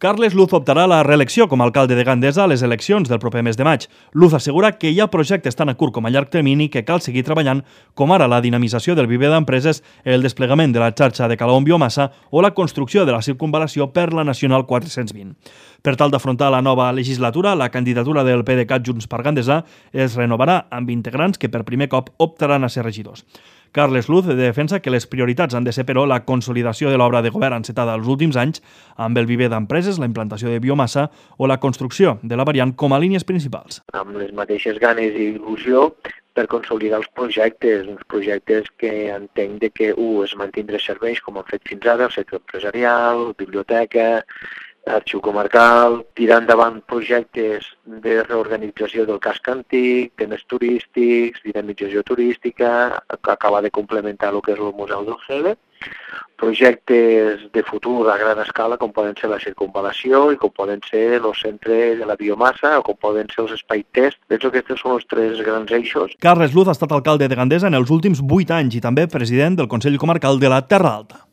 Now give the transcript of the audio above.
Carles Luz optarà a la reelecció com a alcalde de Gandesa a les eleccions del proper mes de maig. Luz assegura que hi ha projectes tant a curt com a llarg termini que cal seguir treballant, com ara la dinamització del viver d'empreses, el desplegament de la xarxa de calor amb biomassa o la construcció de la circunvalació per la Nacional 420. Per tal d'afrontar la nova legislatura, la candidatura del PDeCAT Junts per Gandesa es renovarà amb integrants que per primer cop optaran a ser regidors. Carles Luz defensa que les prioritats han de ser, però, la consolidació de l'obra de govern encetada els últims anys amb el viver d'empreses, la implantació de biomassa o la construcció de la variant com a línies principals. Amb les mateixes ganes i il·lusió per consolidar els projectes, uns projectes que entenc de que es mantindre serveis com han fet fins ara, el sector empresarial, biblioteca, arxiu comarcal, tirar endavant projectes de reorganització del casc antic, temes turístics, dinamització turística, acabar de complementar el que és el Museu del Cele, projectes de futur a gran escala com poden ser la circunvalació i com poden ser el centre de la biomassa o com poden ser els espais test. Penso que aquests són els tres grans eixos. Carles Luz ha estat alcalde de Gandesa en els últims 8 anys i també president del Consell Comarcal de la Terra Alta.